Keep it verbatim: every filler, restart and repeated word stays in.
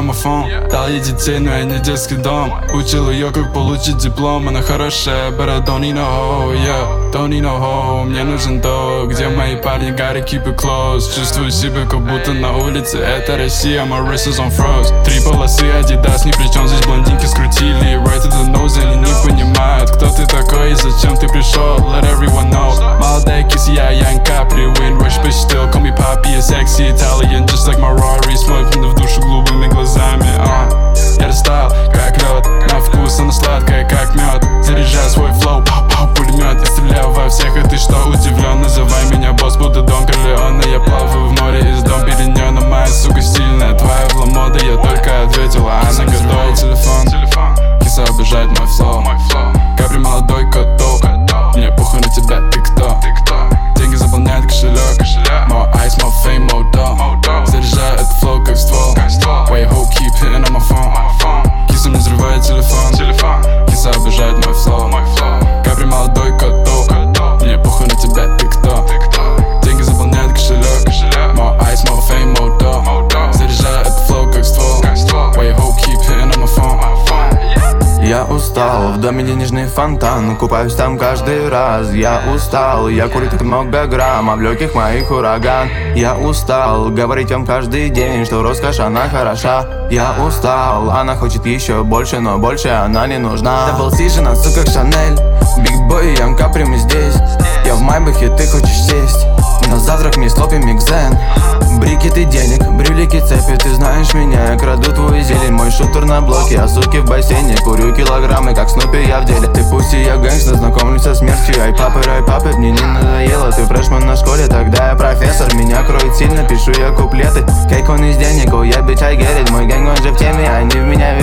домофон. Дал ей детей, но я не детский дом. Учил ее, как получить диплом. Она хорошая, but I don't need no hoe, yeah. Don't need no hoe, мне нужен то. Где мои парни, gotta keep it close. Чувствую себя, как будто на улице. Это Россия, my wrist is on froze. Три полосы, Adidas, ни при чем. Здесь блондинки скрутили right to the nose, они не понимают, кто ты такой и зачем ты пришел. Let everyone know. Молодая киса, я Young Capri, Windrush, but still call me Poppy. A sexy Italian, just like my Rari. Смотрит в душу голубыми глазами, uh. Я растаял, как лед. На вкус она сладкая, как мед. Заряжаю свой флоу, пау-пау, пулемет. Я стреляю во всех, и ты что, удивлен? Называй меня босс, будто Дон Корлеоне. Я плаваю в море из дом Периньона. Моя сука стильная, твоя вламода. Я только ответила, она готова. Телефон, киса обижает мой флоу. Капри молодой котов. Мне похуй на тебя, ты кто? Деньги заполняют кошелек. More ice, more fame, more dough. Заряжаю этот флоу, как ствол. Why you hoe keep hitting on my phone? Киса мне взрывает телефон. Киса обижает мой флоу. Капри молодой котов. Мне похуй на тебя, ты кто? Деньги заполняют кошелек. More ice, more fame, more dough. Заряжаю этот флоу, как ствол. Why you hoe keep hitting on my phone? Я устал, в доме денежный фонтан. Купаюсь там каждый раз. Я устал, я курю так много грамм, а в легких моих ураган. Я устал, говорить вам каждый день, что роскошь она хороша. Я устал, она хочет еще больше, но больше она не нужна. Дабл Сижен, отцу как Шанель. Биг Бой и Young Capri, мы здесь. Я в Майбахе, ты хочешь сесть. На завтрак мне слопим микзен. Брикеты денег, брюлики цепи. Ты знаешь меня, я краду твою зелень. Мой шутер на блоке, а суки в бассейне. Курю килограммы, как Снупи, я в деле. Ты пусти, я гэнгстер, знакомлюсь со смертью. Ай папы, рай папы, мне не надоело. Ты фрешман на школе, тогда я профессор. Меня кроет сильно, пишу я куплеты. Кейк он из денег, oh, я bitch, I get it. Мой гэнг, он же в теме, они в меня